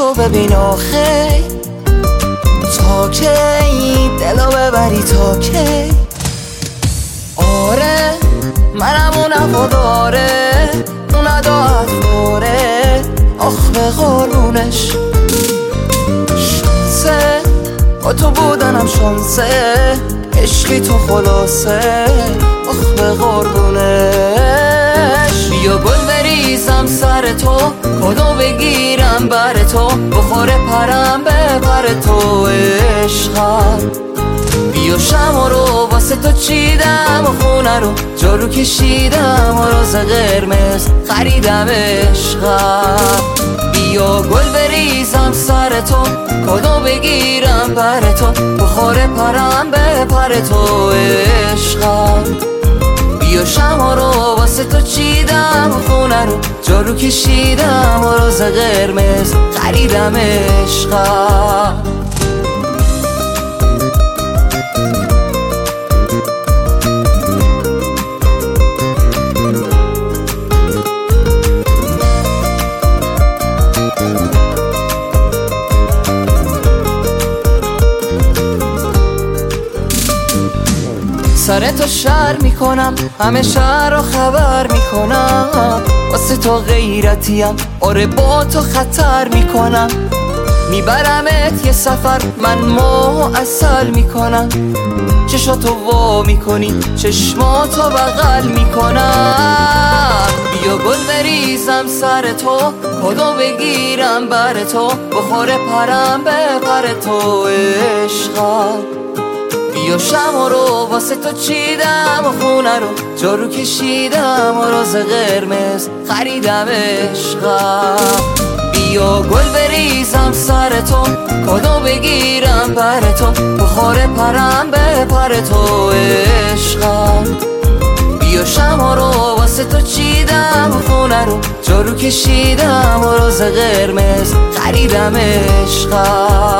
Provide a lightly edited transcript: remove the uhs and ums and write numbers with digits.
رو ببین آخی تا کی دلو ببری تا کی. آره منم اون هواداره اون اداعت فوره آخ به قربونش. شانسه با تو بودنم شانسه عشقی تو خلاصه آخ به قربونش. بیا گل بریزم سر تو کدو بگیرم بر تو بخوره پرم به پر تو عشقم. بیا شمع رو واسه تو چیدم و خونه رو جارو کشیدم و روز قرمز خریدم عشقم. بیا گل بریزم سر تو کدو بگیرم بر تو بخوره پرم به پر تو عشقم. بیا شمع رو واسه تو چیدم و خونه رو جارو کشیدم و روز قرمز خریدم عشقم. سر تو شر میکنم همه شهر رو خبر میکنم واسه تو غیرتیم آره با تو خطر میکنم. میبرمت یه سفر من معسل میکنم چشاتو وا میکنی چشماتو بغل میکنم. بیا گل بریزم سر تو کدو بگیرم بر تو بخوره پرم به پر تو عشقم. بیا شمع رو واسه تو چیدم و خونه رو جارو کشیدم و روز قرمز خریدم عشقم. بیا گل بریزم سر تو کدو بگیرم بر تو بخوره پرم به پر تو عشقم. بیا شمع رو واسه تو چیدم و خونه رو جارو کشیدم و روز قرمز خریدم عشقم.